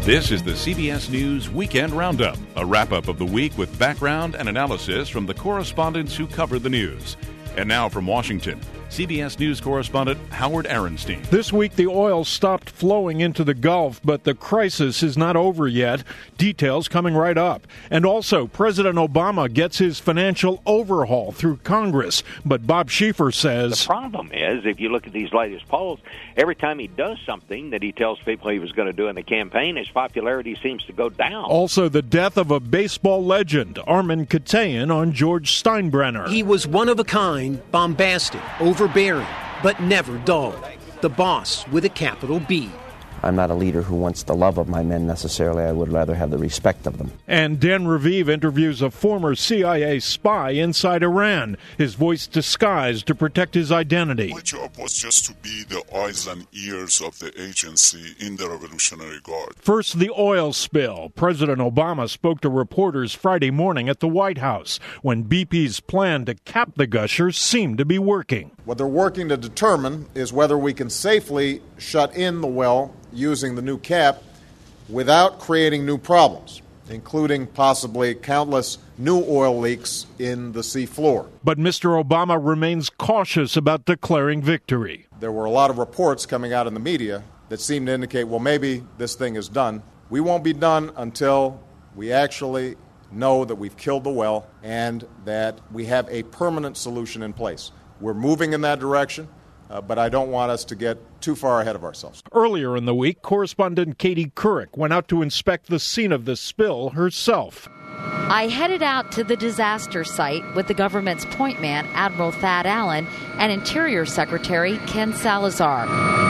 This is the CBS News Weekend Roundup, a wrap-up of the week with background and analysis from the correspondents who cover the news. And now from Washington, CBS News correspondent Howard Aronstein. This week, the oil stopped flowing into the Gulf, but the crisis is not over yet. Details coming right up. And also, President Obama gets his financial overhaul through Congress. But Bob Schieffer says, the problem is, if you look at these latest polls, every time he does something that he tells people he was going to do in the campaign, his popularity seems to go down. Also, the death of a baseball legend, Armin Katayan, on George Steinbrenner. He was one of a kind, bombastic, overbearing, but never dull. The boss with a capital B. I'm not a leader who wants the love of my men necessarily. I would rather have the respect of them. And Dan Raviv interviews a former CIA spy inside Iran, his voice disguised to protect his identity. My job was just to be the eyes and ears of the agency in the Revolutionary Guard. First, the oil spill. President Obama spoke to reporters Friday morning at the White House when BP's plan to cap the gushers seemed to be working. What they're working to determine is whether we can safely shut in the well using the new cap without creating new problems, including possibly countless new oil leaks in the sea floor. But Mr. Obama remains cautious about declaring victory. There were a lot of reports coming out in the media that seemed to indicate, well, maybe this thing is done. We won't be done until we actually know that we've killed the well and that we have a permanent solution in place. We're moving in that direction. But I don't want us to get too far ahead of ourselves. Earlier in the week, correspondent Katie Couric went out to inspect the scene of the spill herself. I headed out to the disaster site with the government's point man, Admiral Thad Allen, and Interior Secretary Ken Salazar.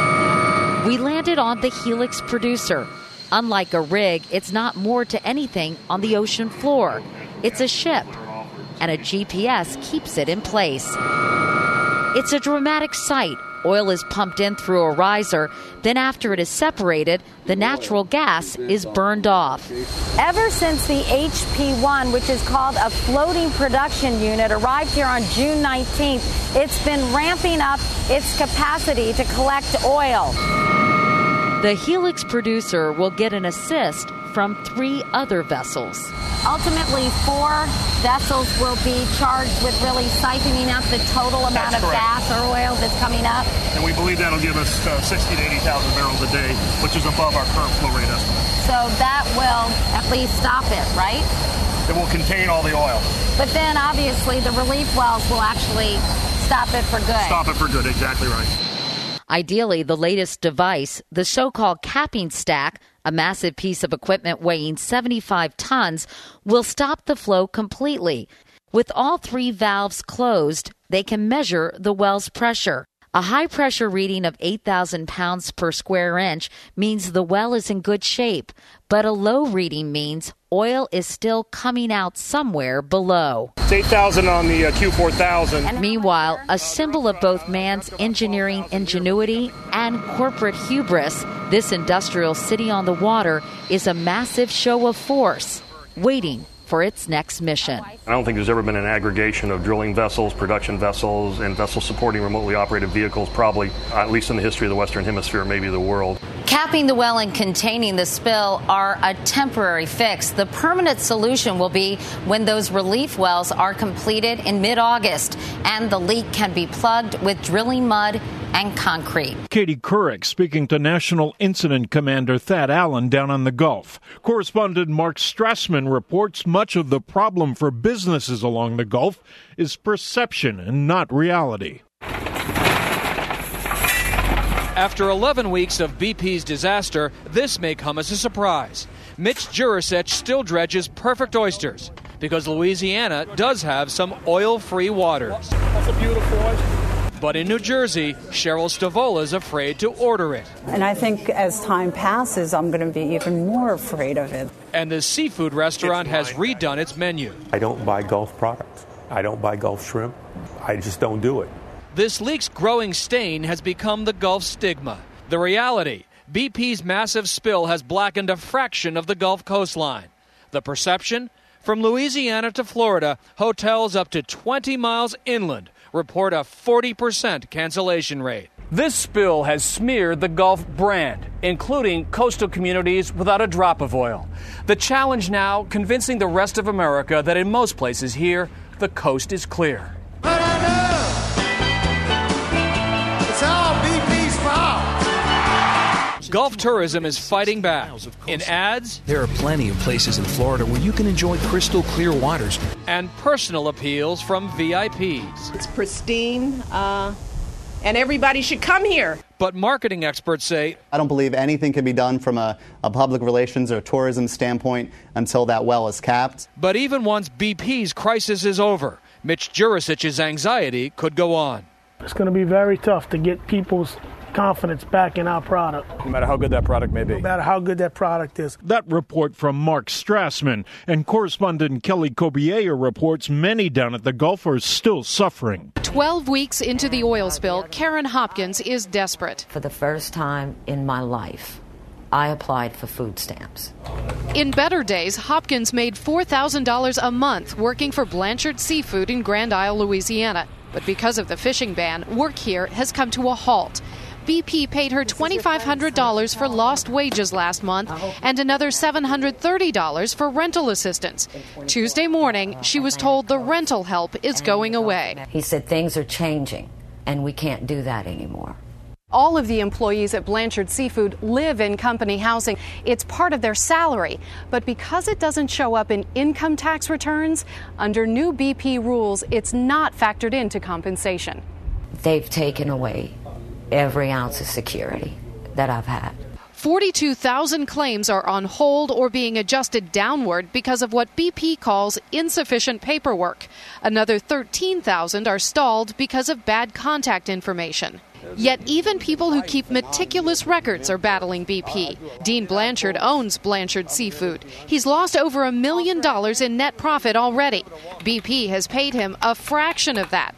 We landed on the Helix Producer. Unlike a rig, it's not moored to anything on the ocean floor. It's a ship, and a GPS keeps it in place. It's a dramatic sight. Oil is pumped in through a riser. Then after it is separated, the natural gas is burned off. Ever since the HP-1, which is called a floating production unit, arrived here on June 19th, it's been ramping up its capacity to collect oil. The Helix Producer will get an assist from 3 other vessels. Ultimately, 4 vessels will be charged with really siphoning out the total amount of gas or oil that's coming up. And we believe that'll give us 60,000 to 80,000 barrels a day, which is above our current flow rate estimate. So that will at least stop it, right? It will contain all the oil. But then, obviously, the relief wells will actually stop it for good. Stop it for good, exactly right. Ideally, the latest device, the so-called capping stack, a massive piece of equipment weighing 75 tons, will stop the flow completely. With all 3 valves closed, they can measure the well's pressure. A high-pressure reading of 8,000 pounds per square inch means the well is in good shape, but a low reading means oil is still coming out somewhere below. It's 8,000 on the Q4000. Meanwhile, a symbol of both man's engineering ingenuity and corporate hubris, this industrial city on the water is a massive show of force, waiting for its next mission. I don't think there's ever been an aggregation of drilling vessels, production vessels, and vessels supporting remotely operated vehicles, probably, at least in the history of the Western Hemisphere, maybe the world. Capping the well and containing the spill are a temporary fix. The permanent solution will be when those relief wells are completed in mid-August and the leak can be plugged with drilling mud and concrete. Katie Couric speaking to National Incident Commander Thad Allen down on the Gulf. Correspondent Mark Strassman reports much of the problem for businesses along the Gulf is perception and not reality. After 11 weeks of BP's disaster, this may come as a surprise. Mitch Jurasich still dredges perfect oysters because Louisiana does have some oil-free waters. That's a beautiful oyster. But in New Jersey, Cheryl Stavola is afraid to order it. And I think as time passes, I'm going to be even more afraid of it. And the seafood restaurant has redone its menu. I don't buy Gulf products. I don't buy Gulf shrimp. I just don't do it. This leak's growing stain has become the Gulf stigma. The reality, BP's massive spill has blackened a fraction of the Gulf coastline. The perception? From Louisiana to Florida, hotels up to 20 miles inland report a 40% cancellation rate. This spill has smeared the Gulf brand, including coastal communities without a drop of oil. The challenge now, convincing the rest of America that in most places here, the coast is clear. It's all BP's fault. Gulf tourism is fighting back. In ads, there are plenty of places in Florida where you can enjoy crystal clear waters. And personal appeals from VIPs. It's pristine, and everybody should come here. But marketing experts say, I don't believe anything can be done from a public relations or tourism standpoint until that well is capped. But even once BP's crisis is over, Mitch Jurasic's anxiety could go on. It's going to be very tough to get people's confidence back in our product. No matter how good that product may be. No matter how good that product is. That report from Mark Strassman, and correspondent Kelly Kobiea reports many down at the Gulf are still suffering. 12 weeks into the oil spill, Karen Hopkins is desperate. For the first time in my life, I applied for food stamps. In better days, Hopkins made $4,000 a month working for Blanchard Seafood in Grand Isle, Louisiana. But because of the fishing ban, work here has come to a halt. BP paid her $2,500 for lost wages last month and another $730 for rental assistance. Tuesday morning, she was told the rental help is going away. He said things are changing, and we can't do that anymore. All of the employees at Blanchard Seafood live in company housing. It's part of their salary. But because it doesn't show up in income tax returns, under new BP rules, it's not factored into compensation. They've taken away every ounce of security that I've had. 42,000 claims are on hold or being adjusted downward because of what BP calls insufficient paperwork. Another 13,000 are stalled because of bad contact information. Yet even people who keep meticulous records are battling BP. Dean Blanchard owns Blanchard Seafood. He's lost over $1 million in net profit already. BP has paid him a fraction of that,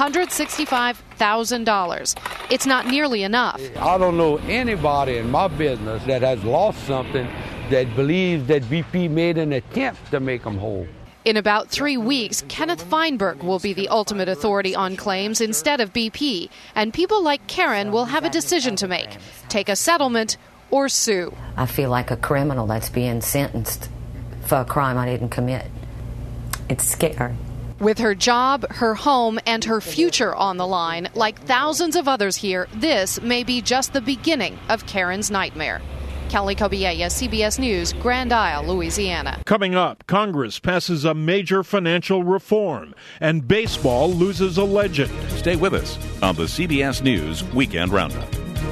$165,000. It's not nearly enough. I don't know anybody in my business that has lost something that believes that BP made an attempt to make them whole. In about 3 weeks, Kenneth Feinberg will be the ultimate authority on claims instead of BP, and people like Karen will have a decision to make: take a settlement or sue. I feel like a criminal that's being sentenced for a crime I didn't commit. It's scary. With her job, her home, and her future on the line, like thousands of others here, this may be just the beginning of Karen's nightmare. Kelly Kobiea, CBS News, Grand Isle, Louisiana. Coming up, Congress passes a major financial reform, and baseball loses a legend. Stay with us on the CBS News Weekend Roundup.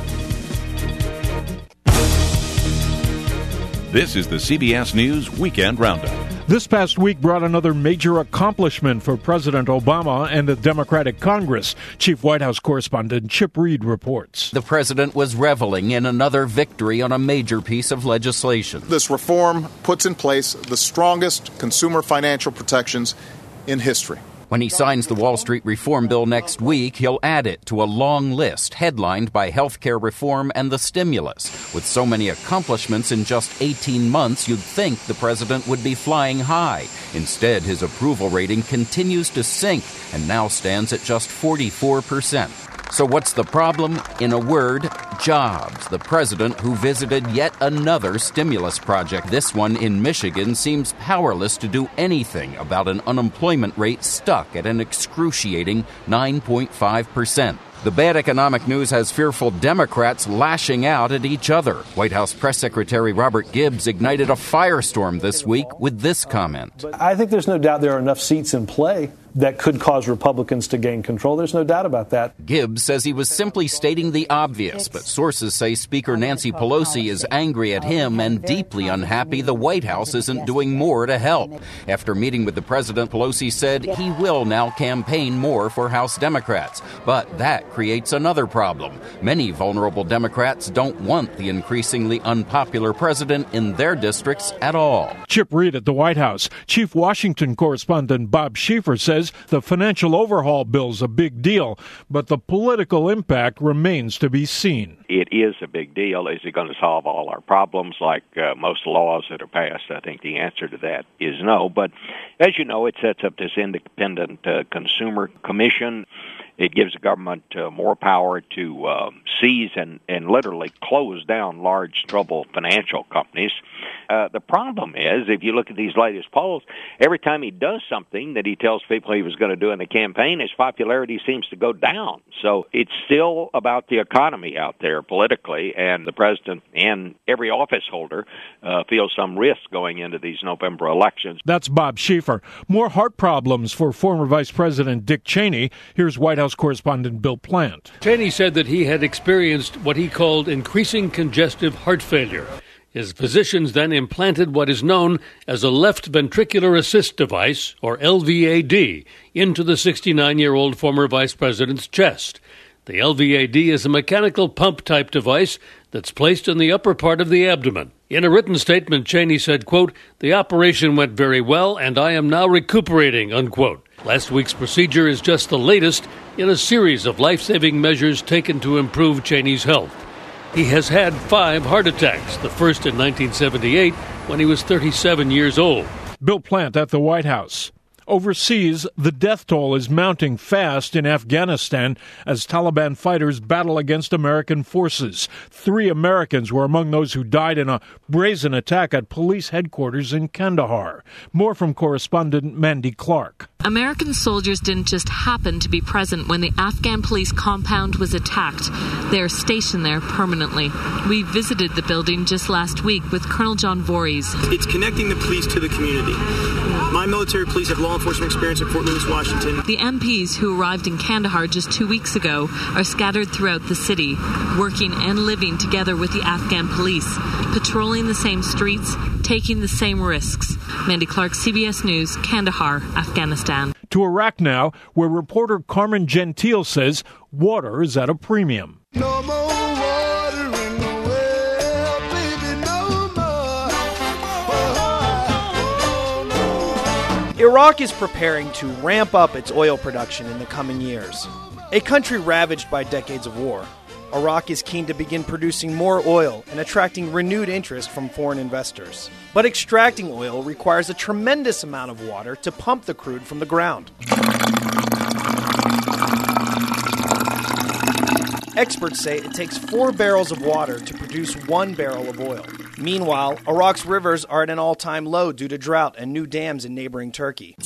This is the CBS News Weekend Roundup. This past week brought another major accomplishment for President Obama and the Democratic Congress. Chief White House correspondent Chip Reed reports. The president was reveling in another victory on a major piece of legislation. This reform puts in place the strongest consumer financial protections in history. When he signs the Wall Street reform bill next week, he'll add it to a long list headlined by health care reform and the stimulus. With so many accomplishments in just 18 months, you'd think the president would be flying high. Instead, his approval rating continues to sink and now stands at just 44%. So what's the problem? In a word, jobs. The president, who visited yet another stimulus project, this one in Michigan, seems powerless to do anything about an unemployment rate stuck at an excruciating 9.5%. The bad economic news has fearful Democrats lashing out at each other. White House Press Secretary Robert Gibbs ignited a firestorm this week with this comment. I think there's no doubt there are enough seats in play that could cause Republicans to gain control. There's no doubt about that. Gibbs says he was simply stating the obvious, but sources say Speaker Nancy Pelosi is angry at him and deeply unhappy the White House isn't doing more to help. After meeting with the president, Pelosi said he will now campaign more for House Democrats. But that creates another problem. Many vulnerable Democrats don't want the increasingly unpopular president in their districts at all. Chip Reed at the White House. Chief Washington correspondent Bob Schieffer says the financial overhaul bill's a big deal, but the political impact remains to be seen. It is a big deal. Is it going to solve all our problems like most laws that are passed? I think the answer to that is no. But as you know, it sets up this independent consumer commission. It gives the government more power to seize and literally close down large, troubled financial companies. The problem is, if you look at these latest polls, every time he does something that he tells people he was going to do in the campaign, his popularity seems to go down. So it's still about the economy out there politically, and the president and every office holder feels some risk going into these November elections. That's Bob Schieffer. More heart problems for former Vice President Dick Cheney. Here's White House correspondent Bill Plant. Cheney said that he had experienced what he called increasing congestive heart failure. His physicians then implanted what is known as a left ventricular assist device, or LVAD, into the 69-year-old former vice president's chest. The LVAD is a mechanical pump-type device that's placed in the upper part of the abdomen. In a written statement, Cheney said, quote, "The operation went very well, and I am now recuperating," unquote. Last week's procedure is just the latest in a series of life-saving measures taken to improve Cheney's health. He has had 5 heart attacks, the first in 1978 when he was 37 years old. Bill Plant at the White House. Overseas, the death toll is mounting fast in Afghanistan as Taliban fighters battle against American forces. 3 Americans were among those who died in a brazen attack at police headquarters in Kandahar. More from correspondent Mandy Clark. American soldiers didn't just happen to be present when the Afghan police compound was attacked. They're stationed there permanently. We visited the building just last week with Colonel John Voorhees. It's connecting the police to the community. My military police have law enforcement experience in Fort Lewis, Washington. The MPs who arrived in Kandahar just 2 weeks ago are scattered throughout the city, working and living together with the Afghan police, patrolling the same streets, taking the same risks. Mandy Clark, CBS News, Kandahar, Afghanistan. To Iraq now, where reporter Carmen Gentile says water is at a premium. No more water in the well, baby, no more. Oh, no. Iraq is preparing to ramp up its oil production in the coming years. A country ravaged by decades of war, Iraq is keen to begin producing more oil and attracting renewed interest from foreign investors. But extracting oil requires a tremendous amount of water to pump the crude from the ground. Experts say it takes 4 barrels of water to produce 1 barrel of oil. Meanwhile, Iraq's rivers are at an all-time low due to drought and new dams in neighboring Turkey.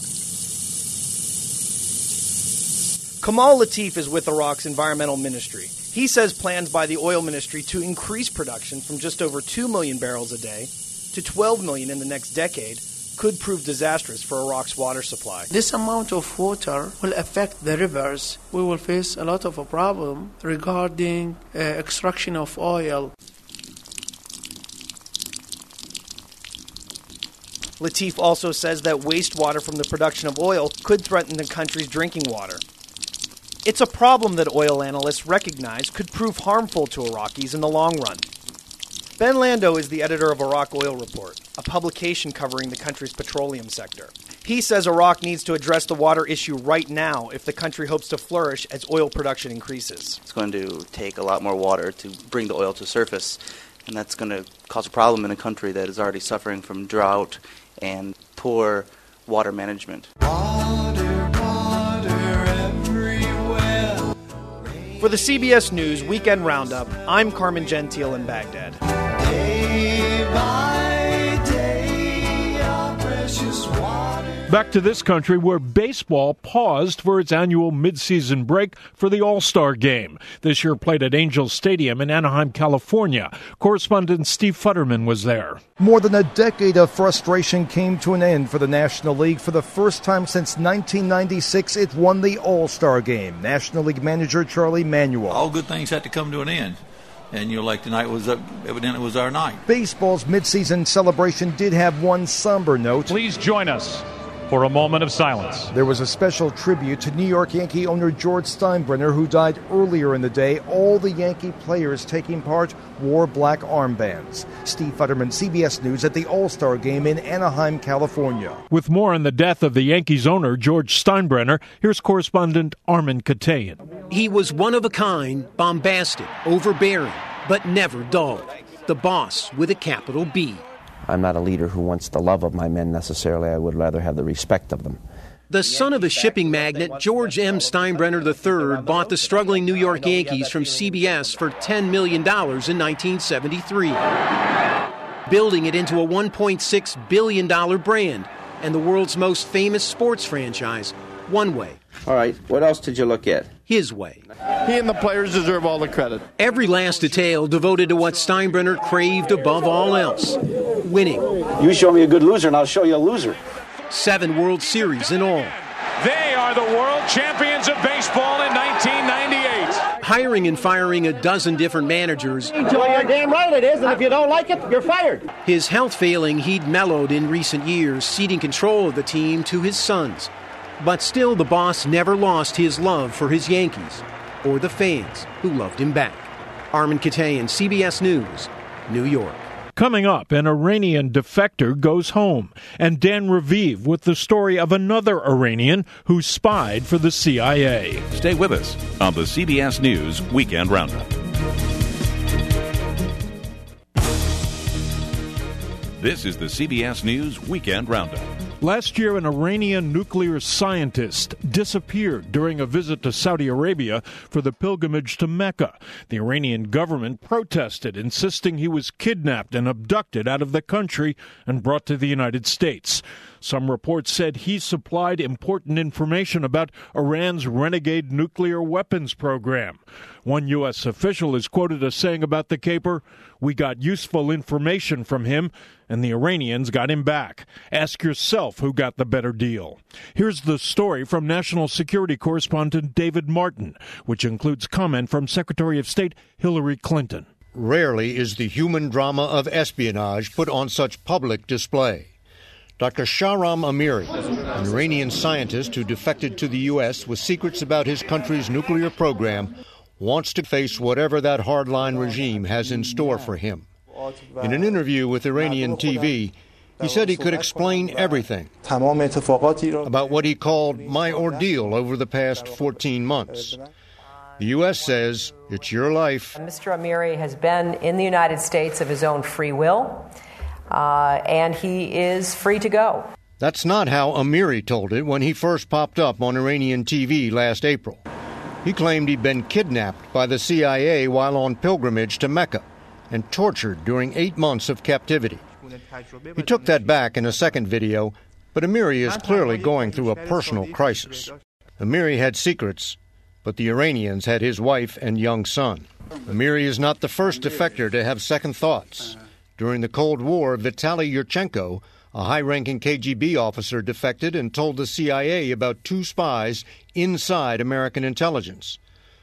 Kamal Latif is with Iraq's environmental ministry. He says plans by the oil ministry to increase production from just over 2 million barrels a day to 12 million in the next decade could prove disastrous for Iraq's water supply. This amount of water will affect the rivers. We will face a lot of a problem regarding extraction of oil. Latif also says that wastewater from the production of oil could threaten the country's drinking water. It's a problem that oil analysts recognize could prove harmful to Iraqis in the long run. Ben Lando is the editor of Iraq Oil Report, a publication covering the country's petroleum sector. He says Iraq needs to address the water issue right now if the country hopes to flourish as oil production increases. It's going to take a lot more water to bring the oil to surface, and that's going to cause a problem in a country that is already suffering from drought and poor water management. For the CBS News Weekend Roundup, I'm Carmen Gentile in Baghdad. Day by day, our precious water. Back to this country where baseball paused for its annual midseason break for the All-Star Game. This year played at Angels Stadium in Anaheim, California. Correspondent Steve Futterman was there. More than a decade of frustration came to an end for the National League. For the first time since 1996, it won the All-Star Game. National League manager Charlie Manuel. All good things have to come to an end. And, like tonight was evidently was our night. Baseball's midseason celebration did have one somber note. Please join us for a moment of silence. There was a special tribute to New York Yankee owner George Steinbrenner, who died earlier in the day. All the Yankee players taking part wore black armbands. Steve Futterman, CBS News, at the All-Star Game in Anaheim, California. With more on the death of the Yankees owner, George Steinbrenner, here's correspondent Armin Katayan. He was one of a kind, bombastic, overbearing, but never dull. The boss with a capital B. I'm not a leader who wants the love of my men necessarily. I would rather have the respect of them. The son of a shipping magnate, George M. Steinbrenner III, bought the struggling New York Yankees from CBS for $10 million in 1973, building it into a $1.6 billion brand and the world's most famous sports franchise, One Way. All right, what else did you look at? His way. He and the players deserve all the credit. Every last detail devoted to what Steinbrenner craved above all else, winning. You show me a good loser and I'll show you a loser. 7 World Series in all. They are the world champions of baseball in 1998. Hiring and firing a dozen different managers. Well, you're damn right it is, and if you don't like it, you're fired. His health failing, he'd mellowed in recent years, ceding control of the team to his sons. But still, the boss never lost his love for his Yankees, or the fans who loved him back. Armin Katayan, CBS News, New York. Coming up, an Iranian defector goes home, and Dan Raviv with the story of another Iranian who spied for the CIA. Stay with us on the CBS News Weekend Roundup. This is the CBS News Weekend Roundup. Last year, an Iranian nuclear scientist disappeared during a visit to Saudi Arabia for the pilgrimage to Mecca. The Iranian government protested, insisting he was kidnapped and abducted out of the country and brought to the United States. Some reports said he supplied important information about Iran's renegade nuclear weapons program. One U.S. official is quoted as saying about the caper, "We got useful information from him, and the Iranians got him back. Ask yourself who got the better deal." Here's the story from National Security Correspondent David Martin, which includes comment from Secretary of State Hillary Clinton. Rarely is the human drama of espionage put on such public display. Dr. Shahram Amiri, an Iranian scientist who defected to the U.S. with secrets about his country's nuclear program, wants to face whatever that hardline regime has in store for him. In an interview with Iranian TV, he said he could explain everything about what he called my ordeal over the past 14 months. The U.S. says, it's your life. Mr. Amiri has been in the United States of his own free will, and he is free to go. That's not how Amiri told it when he first popped up on Iranian TV last April. He claimed he'd been kidnapped by the CIA while on pilgrimage to Mecca and tortured during 8 months of captivity. He took that back in a second video, but Amiri is clearly going through a personal crisis. Amiri had secrets, but the Iranians had his wife and young son. Amiri is not the first defector to have second thoughts. During the Cold War, Vitaly Yurchenko, a high-ranking KGB officer, defected and told the CIA about 2 spies inside American intelligence.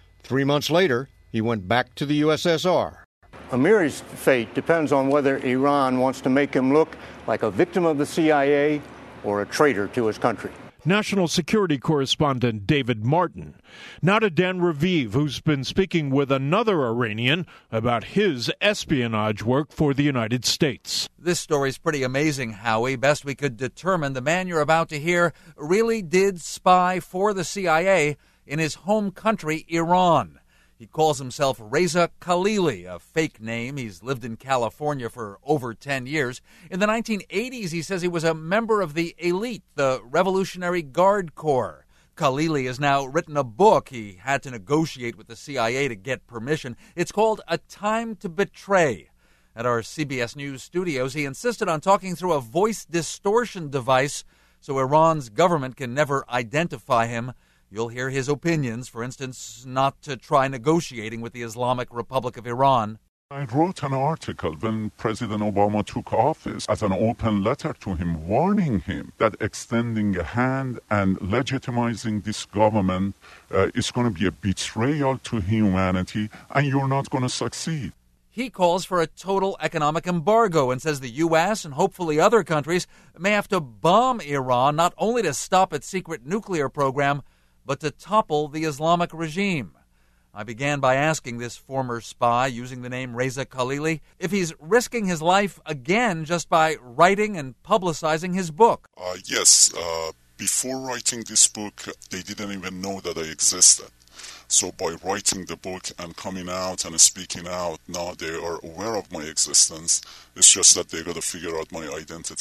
3 months later, he went back to the USSR. Amiri's fate depends on whether Iran wants to make him look like a victim of the CIA or a traitor to his country. National Security Correspondent David Martin. Now to Dan Raviv, who's been speaking with another Iranian about his espionage work for the United States. This story's pretty amazing, Howie. Best we could determine, the man you're about to hear really did spy for the CIA in his home country, Iran. He calls himself Reza Khalili, a fake name. He's lived in California for over 10 years. In the 1980s, he says he was a member of the elite, the Revolutionary Guard Corps. Khalili has now written a book. He had to negotiate with the CIA to get permission. It's called A Time to Betray. At our CBS News studios, he insisted on talking through a voice distortion device so Iran's government can never identify him. You'll hear his opinions, for instance, not to try negotiating with the Islamic Republic of Iran. I wrote an article when President Obama took office as an open letter to him, warning him that extending a hand and legitimizing this government is going to be a betrayal to humanity, and you're not going to succeed. He calls for a total economic embargo and says the U.S. and hopefully other countries may have to bomb Iran, not only to stop its secret nuclear program, but to topple the Islamic regime. I began by asking this former spy, using the name Reza Khalili, if he's risking his life again just by writing and publicizing his book. Yes. Before writing this book, they didn't even know that I existed. So by writing the book and coming out and speaking out, now they are aware of my existence. It's just that they got to figure out my identity.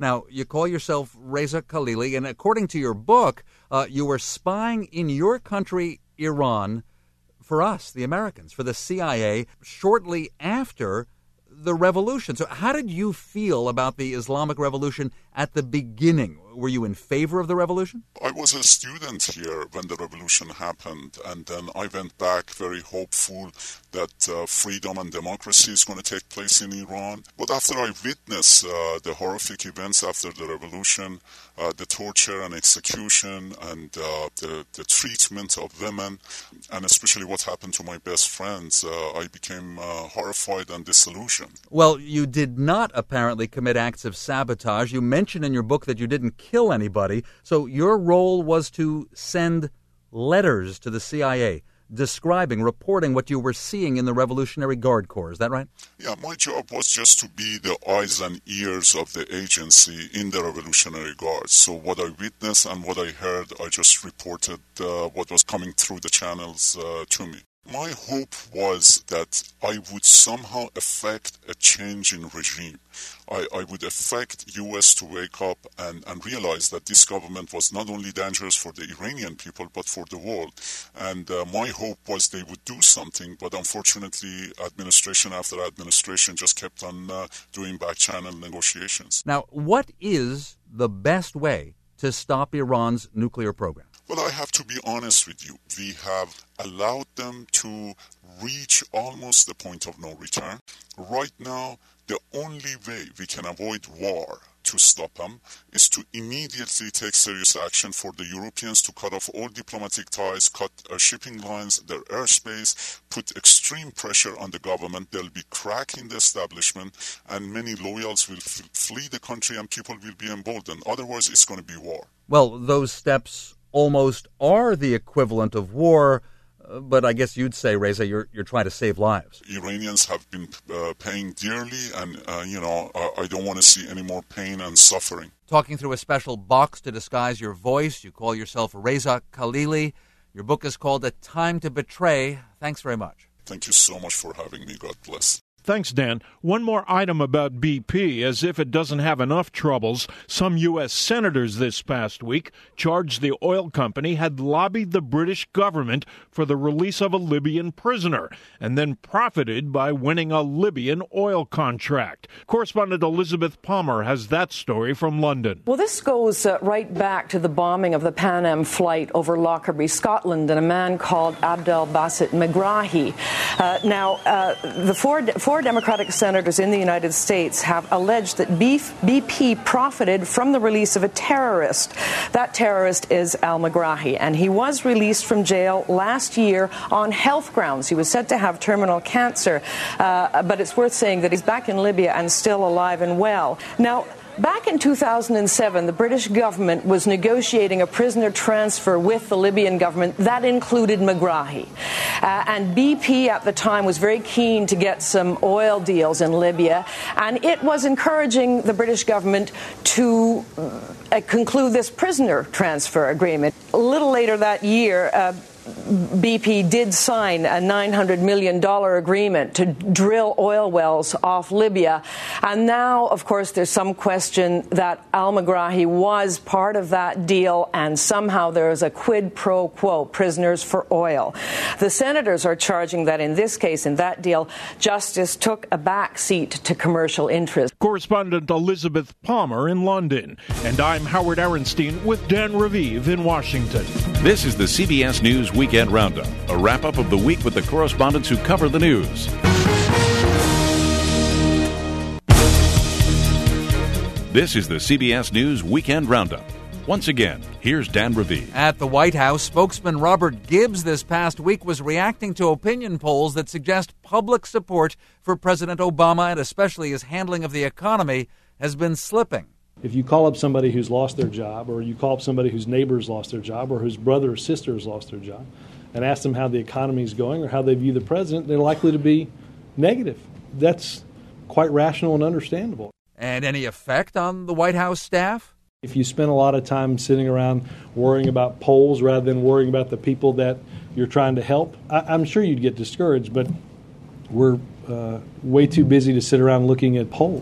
Now, you call yourself Reza Khalili, and according to your book, you were spying in your country, Iran, for us, the Americans, for the CIA, shortly after the revolution. So how did you feel about the Islamic Revolution at the beginning? Were you in favor of the revolution? I was a student here when the revolution happened, and then I went back very hopeful that freedom and democracy is going to take place in Iran. But after I witnessed the horrific events after the revolution, the torture and execution and the treatment of women, and especially what happened to my best friends, I became horrified and disillusioned. Well, you did not apparently commit acts of sabotage. You mentioned in your book that you didn't kill anybody, so your role was to send letters to the CIA describing, reporting what you were seeing in the Revolutionary Guard Corps. Is that right? Yeah, my job was just to be the eyes and ears of the agency in the Revolutionary Guard. So what I witnessed and what I heard, I just reported what was coming through the channels to me. My hope was that I would somehow affect a change in regime. I would affect U.S. to wake up and realize that this government was not only dangerous for the Iranian people, but for the world. And my hope was they would do something, but unfortunately, administration after administration just kept on doing back-channel negotiations. Now, what is the best way to stop Iran's nuclear program? Well, I have to be honest with you. We have allowed them to reach almost the point of no return. Right now, the only way we can avoid war to stop them is to immediately take serious action for the Europeans to cut off all diplomatic ties, cut shipping lines, their airspace, put extreme pressure on the government. There'll be crack in the establishment, and many loyals will flee the country and people will be emboldened. Otherwise, it's going to be war. Well, those steps almost are the equivalent of war, but I guess you'd say, Reza, you're trying to save lives. Iranians have been paying dearly, and, I don't want to see any more pain and suffering. Talking through a special box to disguise your voice, you call yourself Reza Khalili. Your book is called A Time to Betray. Thanks very much. Thank you so much for having me. God bless. Thanks, Dan. One more item about BP. As if it doesn't have enough troubles, some U.S. senators this past week charged the oil company had lobbied the British government for the release of a Libyan prisoner and then profited by winning a Libyan oil contract. Correspondent Elizabeth Palmer has that story from London. Well, this goes right back to the bombing of the Pan Am flight over Lockerbie, Scotland, and a man called Abdel Basit Megrahi. The four Democratic senators in the United States have alleged that BP profited from the release of a terrorist. That terrorist is al-Megrahi, and he was released from jail last year on health grounds. He was said to have terminal cancer, but it's worth saying that he's back in Libya and still alive and well. Now, back in 2007, the British government was negotiating a prisoner transfer with the Libyan government that included Megrahi. And BP at the time was very keen to get some oil deals in Libya, and it was encouraging the British government to conclude this prisoner transfer agreement. A little later that year, BP did sign a $900 million agreement to drill oil wells off Libya. And now, of course, there's some question that al-Megrahi was part of that deal, and somehow there is a quid pro quo, prisoners for oil. The senators are charging that in this case, in that deal, justice took a back seat to commercial interests. Correspondent Elizabeth Palmer in London. And I'm Howard Arenstein with Dan Raviv in Washington. This is the CBS News Weekend Roundup, a wrap-up of the week with the correspondents who cover the news. This is the CBS News Weekend Roundup. Once again, here's Dan Raviv. At the White House, spokesman Robert Gibbs this past week was reacting to opinion polls that suggest public support for President Obama and especially his handling of the economy has been slipping. If you call up somebody who's lost their job, or you call up somebody whose neighbor's lost their job, or whose brother or sister has lost their job, and ask them how the economy is going or how they view the president, they're likely to be negative. That's quite rational and understandable. And any effect on the White House staff? If you spend a lot of time sitting around worrying about polls rather than worrying about the people that you're trying to help, I'm sure you'd get discouraged, but we're way too busy to sit around looking at polls.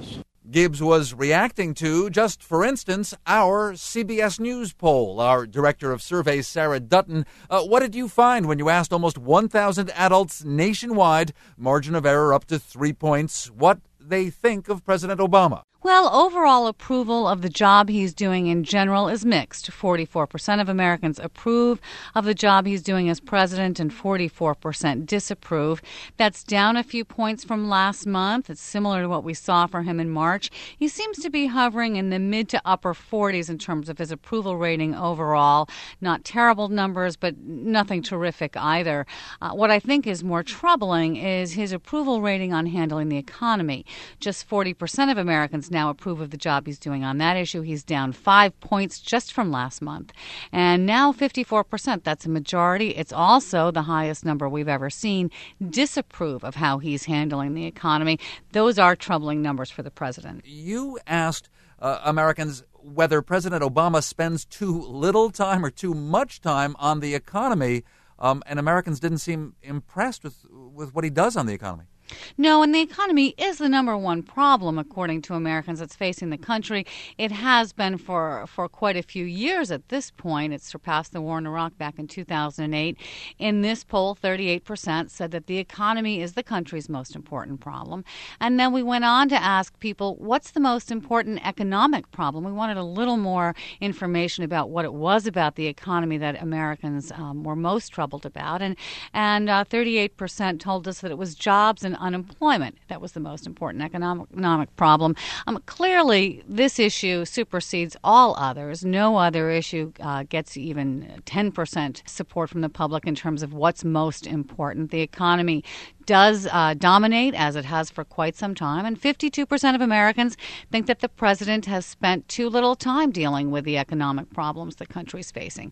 Gibbs was reacting to, just for instance, our CBS News poll. Our director of surveys, Sarah Dutton, what did you find when you asked almost 1,000 adults nationwide, margin of error up to 3 points, what they think of President Obama? Well, overall approval of the job he's doing in general is mixed. 44% of Americans approve of the job he's doing as president and 44% disapprove. That's down a few points from last month. It's similar to what we saw for him in March. He seems to be hovering in the mid to upper 40s in terms of his approval rating overall. Not terrible numbers, but nothing terrific either. What I think is more troubling is his approval rating on handling the economy. Just 40% of Americans now approve of the job he's doing on that issue. He's down 5 points just from last month. And now 54%, that's a majority. It's also the highest number we've ever seen, disapprove of how he's handling the economy. Those are troubling numbers for the president. You asked Americans whether President Obama spends too little time or too much time on the economy, and Americans didn't seem impressed with what he does on the economy. No, and the economy is the number one problem, according to Americans, that's facing the country. It has been for quite a few years at this point. It surpassed the war in Iraq back in 2008. In this poll, 38% said that the economy is the country's most important problem. And then we went on to ask people, what's the most important economic problem? We wanted a little more information about what it was about the economy that Americans were most troubled about. And 38% told us that it was jobs and unemployment. That was the most important economic problem. Clearly, this issue supersedes all others. No other issue gets even 10% support from the public in terms of what's most important. The economy does dominate, as it has for quite some time, and 52% of Americans think that the president has spent too little time dealing with the economic problems the country's facing.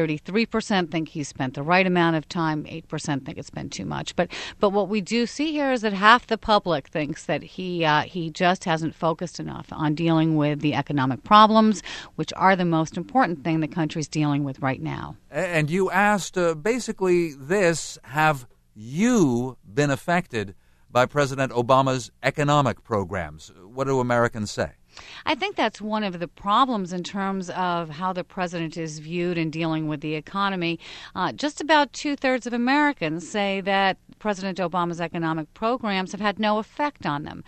33% think he's spent the right amount of time, 8% think it's been too much. But what we do see here is that half the public thinks that he just hasn't focused enough on dealing with the economic problems, which are the most important thing the country's dealing with right now. And you asked basically this, have you been affected by President Obama's economic programs? What do Americans say? I think that's one of the problems in terms of how the president is viewed in dealing with the economy. Just about 2/3 of Americans say that President Obama's economic programs have had no effect on them.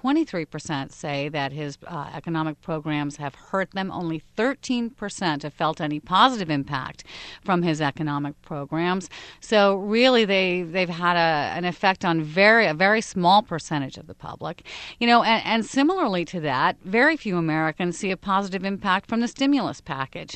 23% say that his economic programs have hurt them. Only 13% have felt any positive impact from his economic programs. So really, they've had an effect on a very small percentage of the public. You know, and similarly to that, very few Americans see a positive impact from the stimulus package.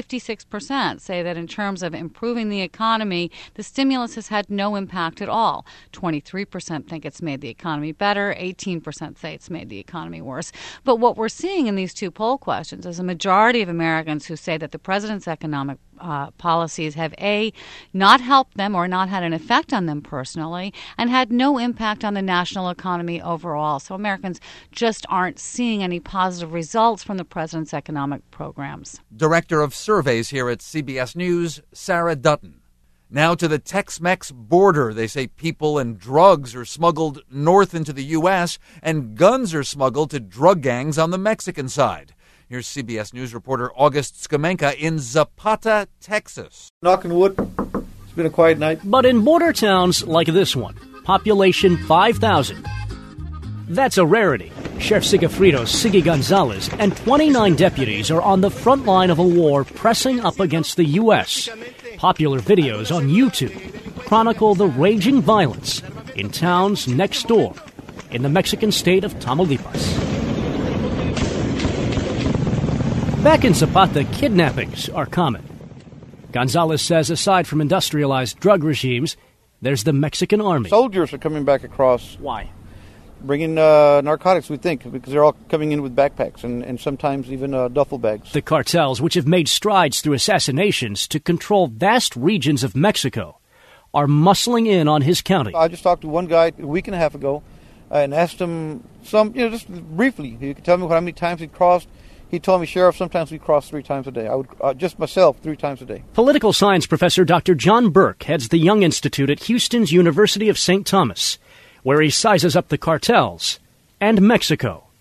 56% say that in terms of improving the economy, the stimulus has had no impact at all. 23% think it's made the economy better. 18% say it's made the economy worse. But what we're seeing in these two poll questions is a majority of Americans who say that the president's economic policies have, A, not helped them or not had an effect on them personally, and had no impact on the national economy overall. So Americans just aren't seeing any positive results from the president's economic programs. Director of Surveys here at CBS News, Sarah Dutton. Now to the Tex-Mex border. They say people and drugs are smuggled north into the U.S., and guns are smuggled to drug gangs on the Mexican side. Here's CBS News reporter August Skamenka in Zapata, Texas. Knock on wood. It's been a quiet night. But in border towns like this one, population 5,000, that's a rarity. Sheriff Sigafrido Siggy Gonzalez and 29 deputies are on the front line of a war pressing up against the U.S. Popular videos on YouTube chronicle the raging violence in towns next door in the Mexican state of Tamaulipas. Back in Zapata, kidnappings are common. Gonzalez says aside from industrialized drug regimes, there's the Mexican army. Soldiers are coming back across. Why? Bringing narcotics, we think, because they're all coming in with backpacks and sometimes even duffel bags. The cartels, which have made strides through assassinations to control vast regions of Mexico, are muscling in on his county. I just talked to one guy a week and a half ago and asked him just briefly. He could tell me how many times he crossed. He told me, Sheriff, sometimes we cross 3 times a day. I would just myself 3 times a day. Political science professor Dr. John Burke heads the Young Institute at Houston's University of St. Thomas, where he sizes up the cartels and Mexico.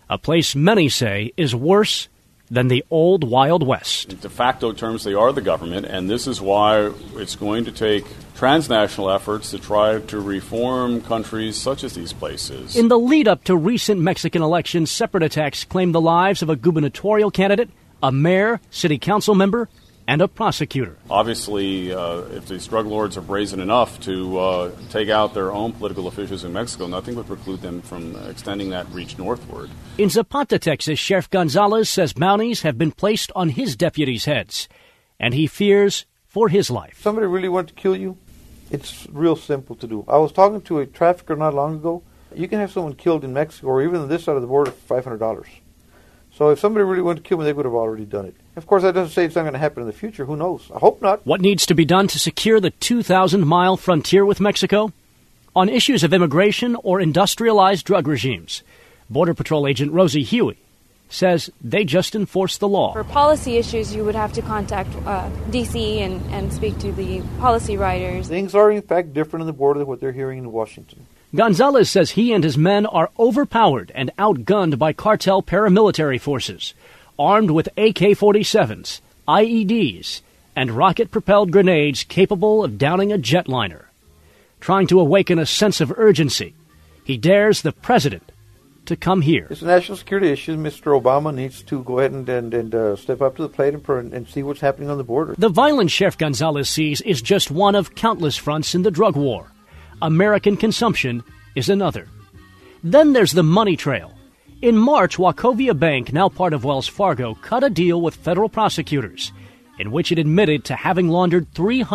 a place many say is worse than the old Wild West. In de facto terms, they are the government, and this is why it's going to take transnational efforts to try to reform countries such as these places. In the lead-up to recent Mexican elections, separate attacks claimed the lives of a gubernatorial candidate, a mayor, city council member, and a prosecutor. Obviously, if these drug lords are brazen enough to take out their own political officials in Mexico, nothing would preclude them from extending that reach northward. In Zapata, Texas, Sheriff Gonzalez says bounties have been placed on his deputies' heads, and he fears for his life. If somebody really wanted to kill you, it's real simple to do. I was talking to a trafficker not long ago. You can have someone killed in Mexico or even on this side of the border for $500. So if somebody really wanted to kill me, they would have already done it. Of course, that doesn't say it's not going to happen in the future. Who knows? I hope not. What needs to be done to secure the 2,000-mile frontier with Mexico? On issues of immigration or industrialized drug regimes, Border Patrol agent Rosie Huey says they just enforce the law. For policy issues, you would have to contact D.C. and speak to the policy writers. Things are, in fact, different on the border than what they're hearing in Washington. Gonzalez says he and his men are overpowered and outgunned by cartel paramilitary forces, armed with AK-47s, IEDs, and rocket-propelled grenades capable of downing a jetliner. Trying to awaken a sense of urgency, he dares the president to come here. It's a national security issue. Mr. Obama needs to go ahead and step up to the plate and see what's happening on the border. The violence Sheriff Gonzalez sees is just one of countless fronts in the drug war. American consumption is another. Then there's the money trail. In March, Wachovia Bank, now part of Wells Fargo, cut a deal with federal prosecutors in which it admitted to having laundered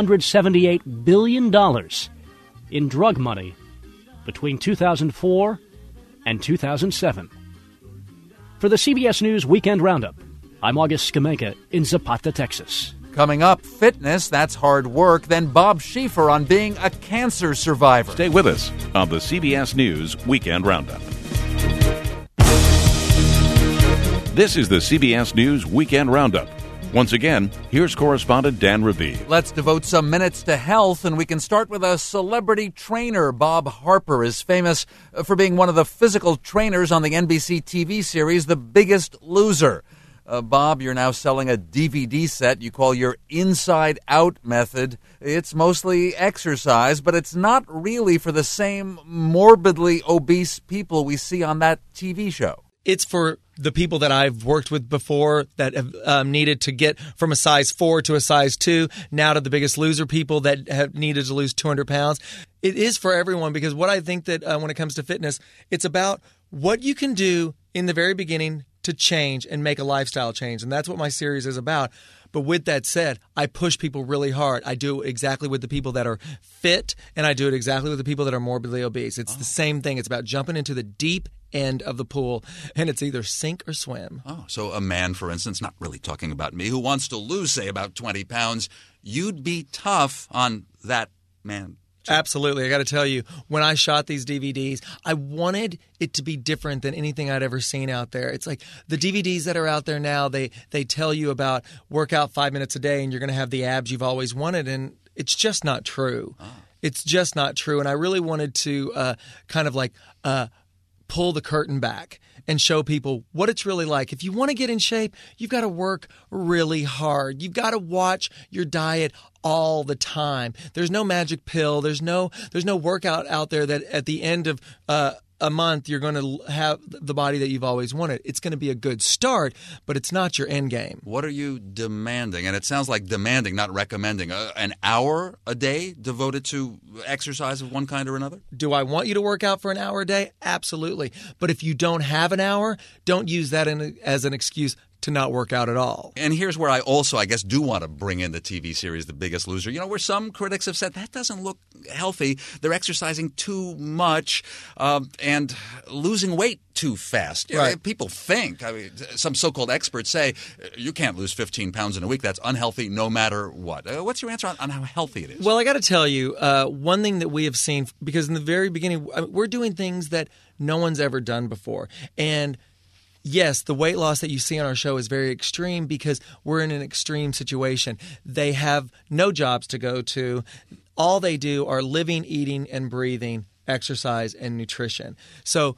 $378 billion in drug money between 2004 and 2007. For the CBS News Weekend Roundup, I'm August Skamenka in Zapata, Texas. Coming up, fitness, that's hard work. Then Bob Schieffer on being a cancer survivor. Stay with us on the CBS News Weekend Roundup. This is the CBS News Weekend Roundup. Once again, here's correspondent Dan Rabih. Let's devote some minutes to health, and we can start with a celebrity trainer. Bob Harper is famous for being one of the physical trainers on the NBC TV series The Biggest Loser. Bob, you're now selling a DVD set you call your Inside Out method. It's mostly exercise, but it's not really for the same morbidly obese people we see on that TV show. It's for the people that I've worked with before that have needed to get from a size 4 to a size 2, now to the Biggest Loser people that have needed to lose 200 pounds. It is for everyone because what I think that when it comes to fitness, it's about what you can do in the very beginning to change and make a lifestyle change. And that's what my series is about. But with that said, I push people really hard. I do it exactly with the people that are fit, and I do it exactly with the people that are morbidly obese. It's the same thing. It's about jumping into the deep end of the pool, and it's either sink or swim. Oh, so a man, for instance, not really talking about me, who wants to lose, say, about 20 pounds, you'd be tough on that man. Absolutely. I got to tell you, when I shot these DVDs, I wanted it to be different than anything I'd ever seen out there. It's like the DVDs that are out there now, they tell you about work out 5 minutes a day and you're going to have the abs you've always wanted, and it's just not true. Oh. It's just not true. And I really wanted to pull the curtain back and show people what it's really like. If you want to get in shape, you've got to work really hard. You've got to watch your diet all the time. There's no magic pill. There's no workout out there that at the end of a month you're going to have the body that you've always wanted. It's going to be a good start, but it's not your end game. What are you demanding? And it sounds like demanding, not recommending. An hour a day devoted to exercise of one kind or another? Do I want you to work out for an hour a day? Absolutely. But if you don't have an hour, don't use that as an excuse to not work out at all. And here's where I also, I guess, do want to bring in the TV series The Biggest Loser. You know, where some critics have said that doesn't look healthy. They're exercising too much and losing weight too fast. Right. People think, some so-called experts say, you can't lose 15 pounds in a week. That's unhealthy no matter what. What's your answer on how healthy it is? Well, I got to tell you, one thing that we have seen, because in the very beginning, we're doing things that no one's ever done before. And yes, the weight loss that you see on our show is very extreme because we're in an extreme situation. They have no jobs to go to. All they do are living, eating, and breathing exercise and nutrition. So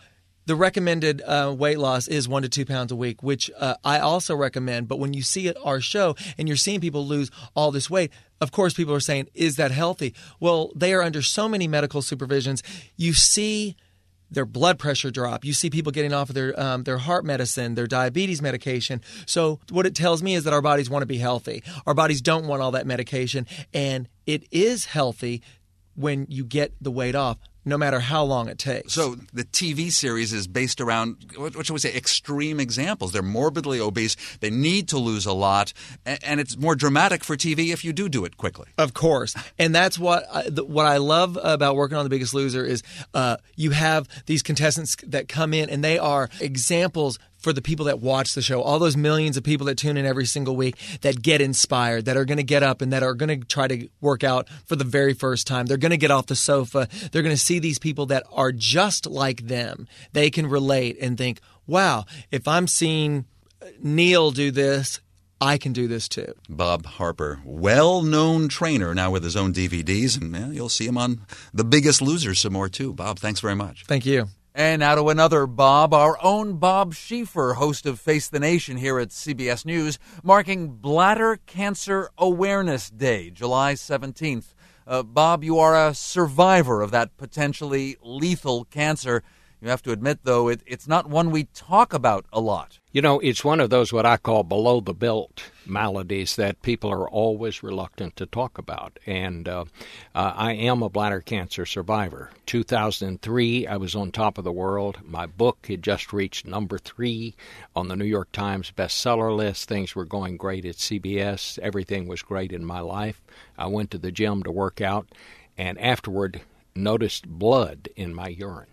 The recommended weight loss is 1 to 2 pounds a week, which I also recommend. But when you see our show and you're seeing people lose all this weight, of course, people are saying, is that healthy? Well, they are under so many medical supervisions. You see their blood pressure drop. You see people getting off of their heart medicine, their diabetes medication. So what it tells me is that our bodies want to be healthy. Our bodies don't want all that medication. And it is healthy when you get the weight off, no matter how long it takes. So the TV series is based around, what shall we say, extreme examples. They're morbidly obese. They need to lose a lot. And it's more dramatic for TV if you do it quickly. Of course. And that's what I love about working on The Biggest Loser is you have these contestants that come in and they are examples for the people that watch the show, all those millions of people that tune in every single week that get inspired, that are going to get up and that are going to try to work out for the very first time. They're going to get off the sofa. They're going to see these people that are just like them. They can relate and think, wow, if I'm seeing Neil do this, I can do this too. Bob Harper, well-known trainer now with his own DVDs, and you'll see him on The Biggest Loser some more too. Bob, thanks very much. Thank you. And now to another Bob, our own Bob Schieffer, host of Face the Nation here at CBS News, marking Bladder Cancer Awareness Day, July 17th. Bob, you are a survivor of that potentially lethal cancer. You have to admit, though, it's not one we talk about a lot. You know, it's one of those what I call below-the-belt maladies that people are always reluctant to talk about. And I am a bladder cancer survivor. 2003, I was on top of the world. My book had just reached number 3 on the New York Times bestseller list. Things were going great at CBS. Everything was great in my life. I went to the gym to work out, and afterward noticed blood in my urine.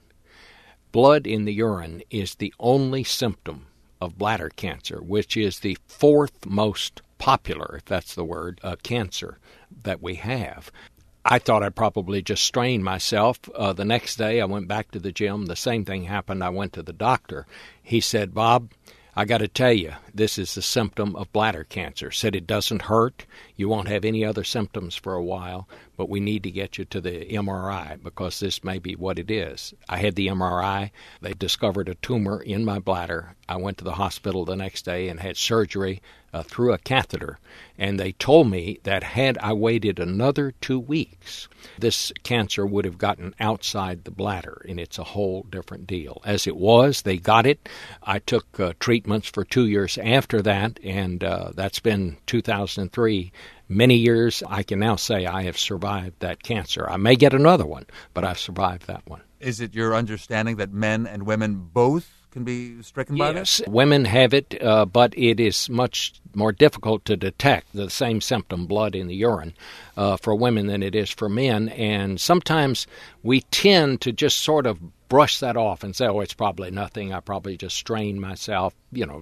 Blood in the urine is the only symptom of bladder cancer, which is the 4th most popular, if that's the word, cancer that we have. I thought I'd probably just strain myself. The next day I went back to the gym. The same thing happened. I went to the doctor. He said, Bob, I got to tell you, this is a symptom of bladder cancer. Said it doesn't hurt. You won't have any other symptoms for a while, but we need to get you to the MRI because this may be what it is. I had the MRI. They discovered a tumor in my bladder. I went to the hospital the next day and had surgery through a catheter, and they told me that had I waited another 2 weeks, this cancer would have gotten outside the bladder, and it's a whole different deal. As it was, they got it. I took treatments for 2 years after that, and that's been 2003. Many years, I can now say I have survived that cancer. I may get another one, but I've survived that one. Is it your understanding that men and women both can be stricken by this? Yes, women have it, but it is much more difficult to detect the same symptom, blood in the urine, for women than it is for men. And sometimes we tend to just sort of brush that off and say, oh, it's probably nothing. I probably just strained myself,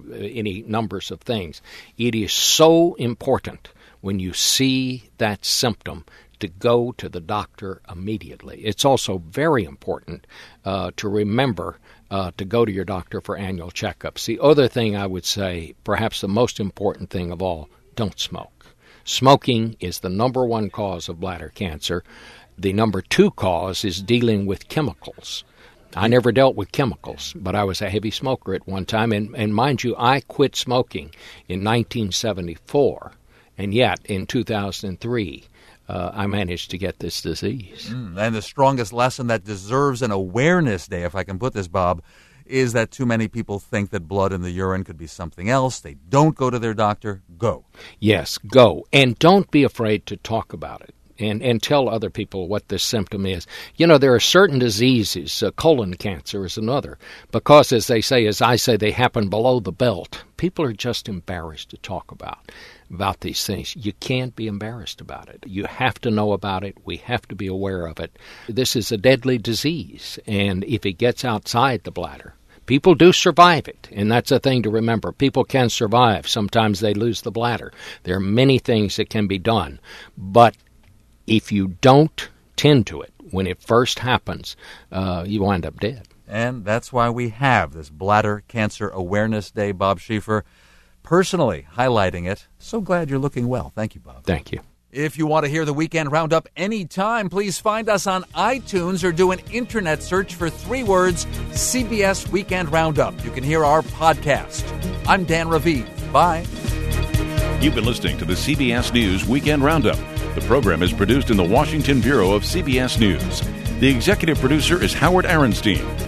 any numbers of things. It is so important when you see that symptom to go to the doctor immediately. It's also very important to remember to go to your doctor for annual checkups. The other thing I would say, perhaps the most important thing of all, don't smoke. Smoking is the number 1 cause of bladder cancer. The number 2 cause is dealing with chemicals. I never dealt with chemicals, but I was a heavy smoker at one time. And mind you, I quit smoking in 1974, and yet in 2003, I managed to get this disease. And the strongest lesson that deserves an awareness day, if I can put this, Bob, is that too many people think that blood in the urine could be something else. They don't go to their doctor. Go. Yes, go. And don't be afraid to talk about it. And tell other people what this symptom is. There are certain diseases, colon cancer is another, because as I say, they happen below the belt. People are just embarrassed to talk about these things. You can't be embarrassed about it. You have to know about it. We have to be aware of it. This is a deadly disease, and if it gets outside the bladder, people do survive it, and that's a thing to remember. People can survive. Sometimes they lose the bladder. There are many things that can be done, but if you don't tend to it when it first happens, you wind up dead. And that's why we have this Bladder Cancer Awareness Day, Bob Schieffer, personally highlighting it. So glad you're looking well. Thank you, Bob. Thank you. If you want to hear the Weekend Roundup anytime, please find us on iTunes or do an internet search for 3 words, CBS Weekend Roundup. You can hear our podcast. I'm Dan Raviv. Bye. You've been listening to the CBS News Weekend Roundup. The program is produced in the Washington Bureau of CBS News. The executive producer is Howard Aronstein.